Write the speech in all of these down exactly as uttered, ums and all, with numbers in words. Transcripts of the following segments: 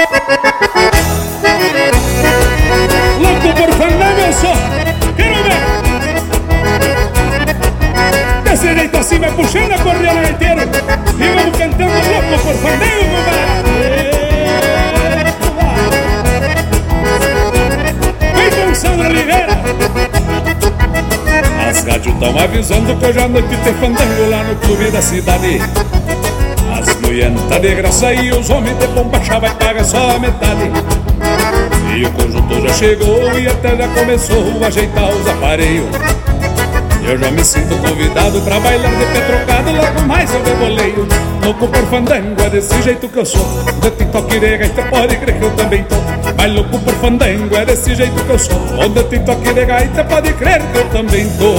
Louco por fandango eu sou, quero ver. Desse jeito assim vai puxando a cordiona inteira e vamos cantando louco por fandango, compadre. Vem com Sandra Oliveira. As rádios tão avisando que hoje à noite tem fandango lá no clube da cidade. As mulheres tá de graça e os homens de bombacha vai pagar só a metade. E o conjunto já chegou e até já começou a ajeitar os aparelhos. Eu já me sinto convidado pra bailar de pé trocado, logo mais eu reboleio. Louco por fandango, é desse jeito que eu sou. De tem toque de gaita, pode crer que eu também tô. Mas louco por fandango, é desse jeito que eu sou. Onde tem toque de gaita, pode crer que eu também tô.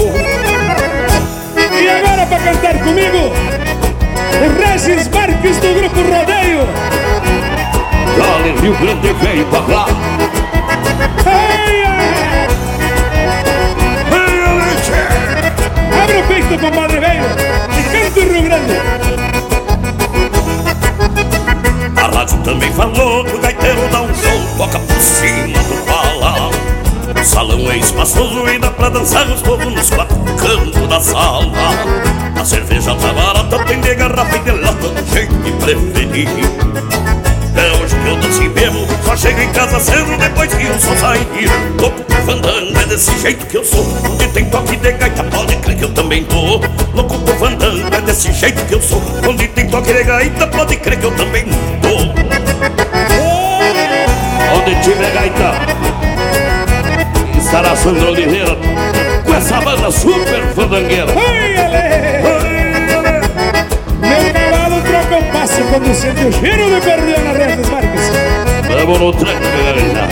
E agora pra cantar comigo, o Regis Marques do Grupo Rodeio. Dale, Rio Grande veio pra lá. Ai, ai. Abre o peito, compadre velho, e canta o Rio Grande. A rádio também falou que o gaiteiro dá um show, toca por cima do bala. O salão é espaçoso e dá pra dançar os povos nos quatro cantos da sala. A cerveja tá barata, tem de garrafa e de lata do jeito que preferir. É hoje que eu danço e bebo, só chego em casa cedo depois que o sol sair. Louco por fandango, é desse jeito que eu sou. Onde tem toque de gaita, pode crer que eu também tô. Louco por fandango, é desse jeito que eu sou. Onde tem toque de gaita, pode crer que eu também tô. Onde tiver gaita, estará Sandra Oliveira com essa banda super fandangueira. Ai, ale. Meu cavalo troca o passo quando sente o cheiro de perdião na Regis Marques. Vamos no tranco, galera.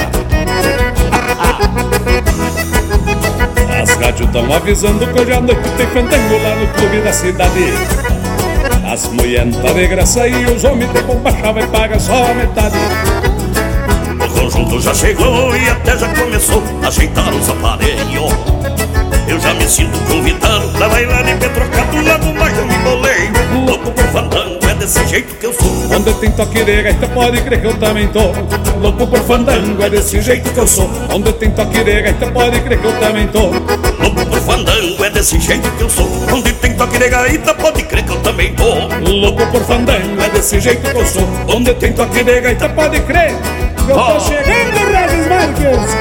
As rádios tão avisando que hoje à noite tem fandango lá no clube da cidade. As mulheres tá de graça e os homens de bombacha vai pagar só a metade. O conjunto já chegou e até já começou a ajeitar os aparelhos. Eu já me sinto convidado pra bailar de pé trocado, logo mais eu me boleio. Louco por fandango, é desse jeito que eu sou. Onde tem toque de gaita, pode crer que eu também tô. Louco por fandango, é desse jeito que eu sou. Onde tem toque de gaita, pode crer que eu também tô. Louco por fandango, é desse jeito que eu sou. Onde tem toque de gaita, pode crer que eu também tô. Louco por fandango, é desse jeito que eu sou. Onde tem toque de gaita, pode crer que eu tô chegando, Regis Marques.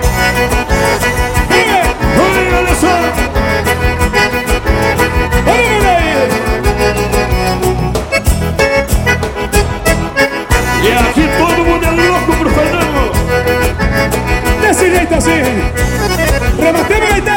Oi, olha só! Olha aí! E aqui todo mundo é louco pro fandango. Desse jeito assim, rematemos a ideia.